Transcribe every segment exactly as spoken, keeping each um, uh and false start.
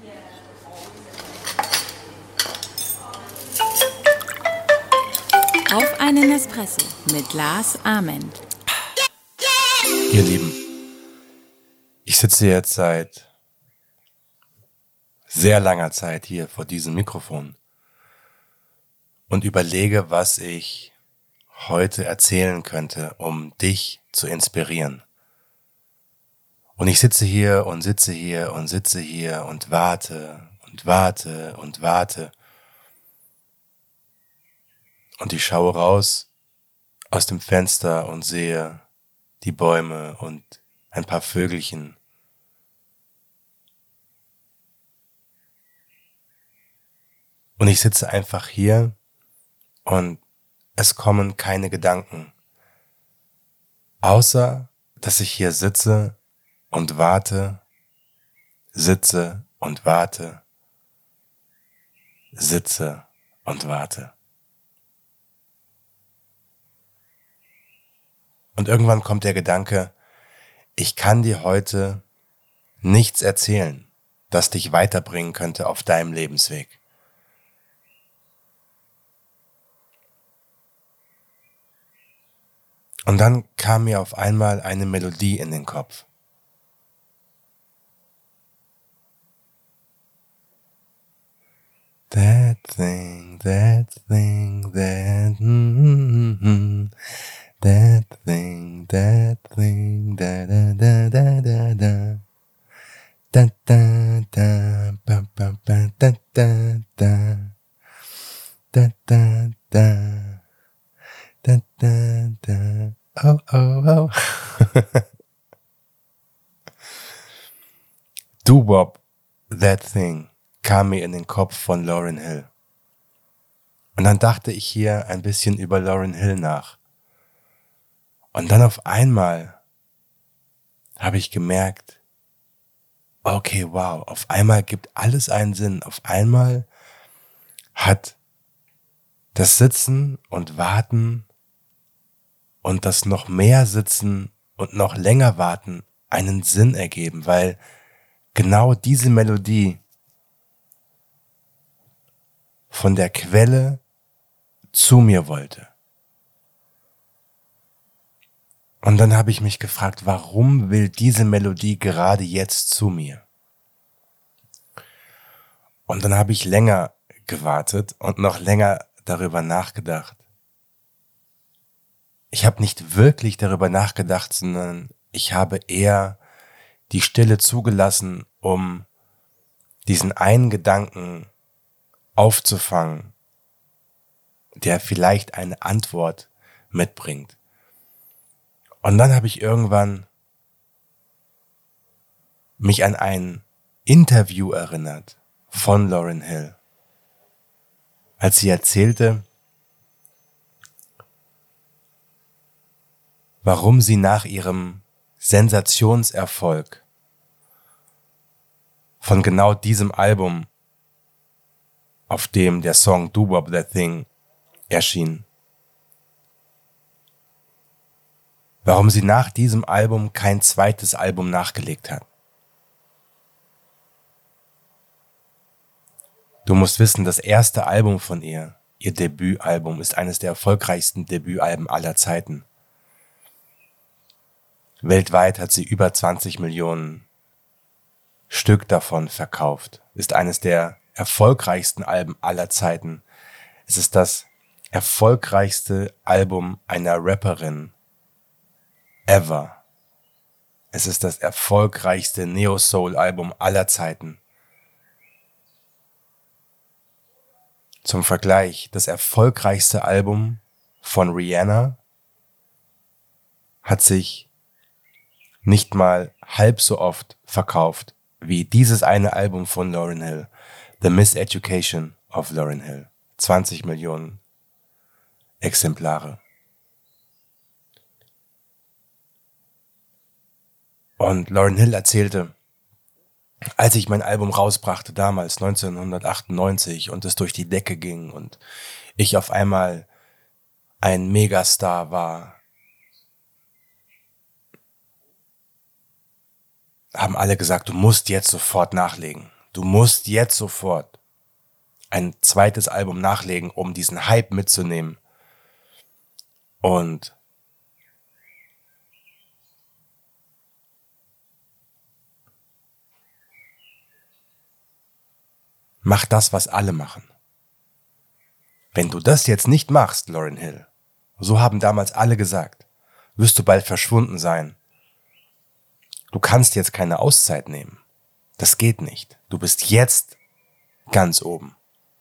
Auf einen Espresso mit Lars Ament. Ihr Lieben, ich sitze jetzt seit sehr langer Zeit hier vor diesem Mikrofon und überlege, was ich heute erzählen könnte, um dich zu inspirieren. Und ich sitze hier und sitze hier und sitze hier und warte und warte und warte. Und ich schaue raus aus dem Fenster und sehe die Bäume und ein paar Vögelchen. Und ich sitze einfach hier und es kommen keine Gedanken, außer dass ich hier sitze und warte, sitze und warte, sitze und warte. Und irgendwann kommt der Gedanke, ich kann dir heute nichts erzählen, das dich weiterbringen könnte auf deinem Lebensweg. Und dann kam mir auf einmal eine Melodie in den Kopf. That thing, that thing, that mm-hmm, that thing, that thing, da da da da da da, da da da, ba ba ba da da da, da da da, da da da, oh oh oh. Doo-Wop, That Thing, kam mir in den Kopf von Lauryn Hill. Und dann dachte ich hier ein bisschen über Lauryn Hill nach. Und dann auf einmal habe ich gemerkt, okay, wow, auf einmal gibt alles einen Sinn. Auf einmal hat das Sitzen und Warten und das noch mehr Sitzen und noch länger Warten einen Sinn ergeben, weil genau diese Melodie von der Quelle zu mir wollte. Und dann habe ich mich gefragt, warum will diese Melodie gerade jetzt zu mir? Und dann habe ich länger gewartet und noch länger darüber nachgedacht. Ich habe nicht wirklich darüber nachgedacht, sondern ich habe eher die Stille zugelassen, um diesen einen Gedanken aufzufangen, der vielleicht eine Antwort mitbringt. Und dann habe ich irgendwann mich an ein Interview erinnert von Lauryn Hill, als sie erzählte, warum sie nach ihrem Sensationserfolg von genau diesem Album, auf dem der Song Doo-Wop That Thing erschien, warum sie nach diesem Album kein zweites Album nachgelegt hat. Du musst wissen, das erste Album von ihr, ihr Debütalbum, ist eines der erfolgreichsten Debütalben aller Zeiten. Weltweit hat sie über zwanzig Millionen Stück davon verkauft, ist eines der erfolgreichsten Alben aller Zeiten. Es ist das erfolgreichste Album einer Rapperin ever. Es ist das erfolgreichste Neo-Soul-Album aller Zeiten. Zum Vergleich, das erfolgreichste Album von Rihanna hat sich nicht mal halb so oft verkauft wie dieses eine Album von Lauryn Hill, The Miseducation of Lauryn Hill. zwanzig Millionen Exemplare. Und Lauryn Hill erzählte, als ich mein Album rausbrachte, damals neunzehnhundertachtundneunzig, und es durch die Decke ging und ich auf einmal ein Megastar war, haben alle gesagt, du musst jetzt sofort nachlegen. du musst jetzt sofort ein zweites Album nachlegen, um diesen Hype mitzunehmen. Und mach das, was alle machen. Wenn du das jetzt nicht machst, Lauryn Hill, so haben damals alle gesagt, wirst du bald verschwunden sein. Du kannst jetzt keine Auszeit nehmen. Das geht nicht. Du bist jetzt ganz oben.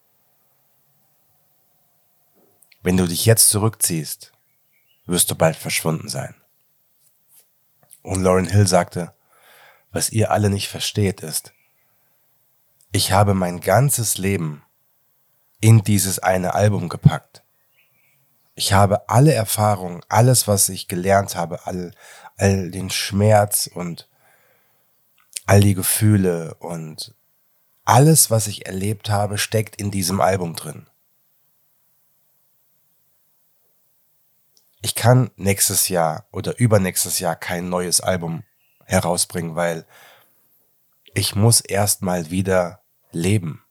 Wenn du dich jetzt zurückziehst, wirst du bald verschwunden sein. Und Lauryn Hill sagte, was ihr alle nicht versteht ist, ich habe mein ganzes Leben in dieses eine Album gepackt. Ich habe alle Erfahrungen, alles, was ich gelernt habe, all, all den Schmerz und all die Gefühle und alles, was ich erlebt habe, steckt in diesem Album drin. Ich kann nächstes Jahr oder übernächstes Jahr kein neues Album herausbringen, weil ich muss erstmal wieder leben.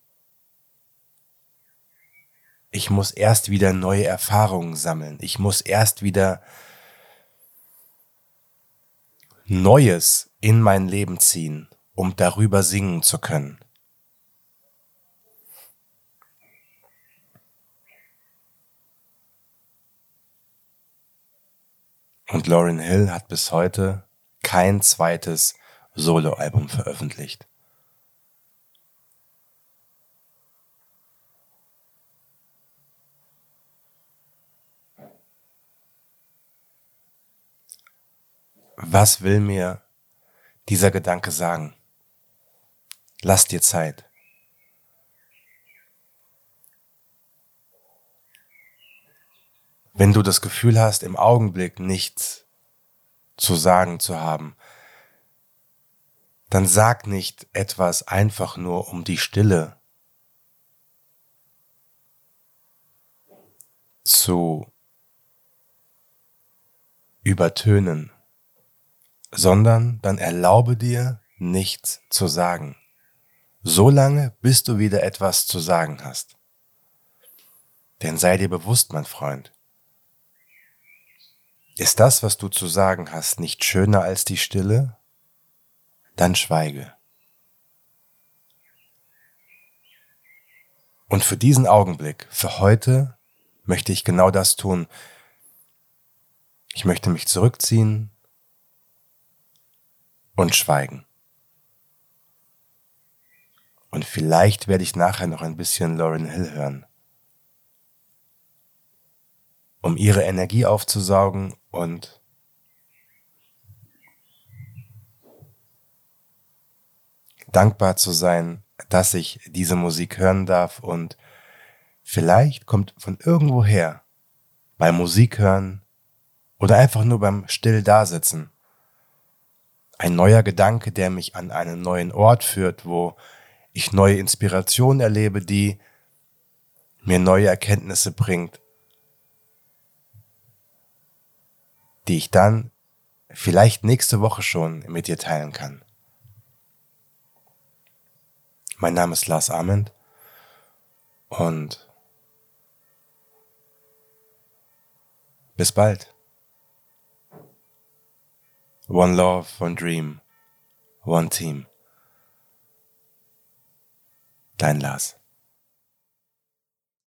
Ich muss erst wieder neue Erfahrungen sammeln. Ich muss erst wieder Neues in mein Leben ziehen, um darüber singen zu können. Und Lauryn Hill hat bis heute kein zweites Soloalbum veröffentlicht. Was will mir dieser Gedanke sagen? Lass dir Zeit. Wenn du das Gefühl hast, im Augenblick nichts zu sagen zu haben, dann sag nicht etwas einfach nur um die Stille zu übertönen, sondern dann erlaube dir, nichts zu sagen. So lange, bis du wieder etwas zu sagen hast. Denn sei dir bewusst, mein Freund, ist das, was du zu sagen hast, nicht schöner als die Stille? Dann schweige. Und für diesen Augenblick, für heute, möchte ich genau das tun. Ich möchte mich zurückziehen und schweigen. Und vielleicht werde ich nachher noch ein bisschen Lauryn Hill hören, um ihre Energie aufzusaugen und dankbar zu sein, dass ich diese Musik hören darf. Und vielleicht kommt von irgendwoher beim Musik hören oder einfach nur beim still dasitzen ein neuer Gedanke, der mich an einen neuen Ort führt, wo ich neue Inspirationen erlebe, die mir neue Erkenntnisse bringt, die ich dann vielleicht nächste Woche schon mit dir teilen kann. Mein Name ist Lars Ament und bis bald. One love, one dream, one team. Dein Lars.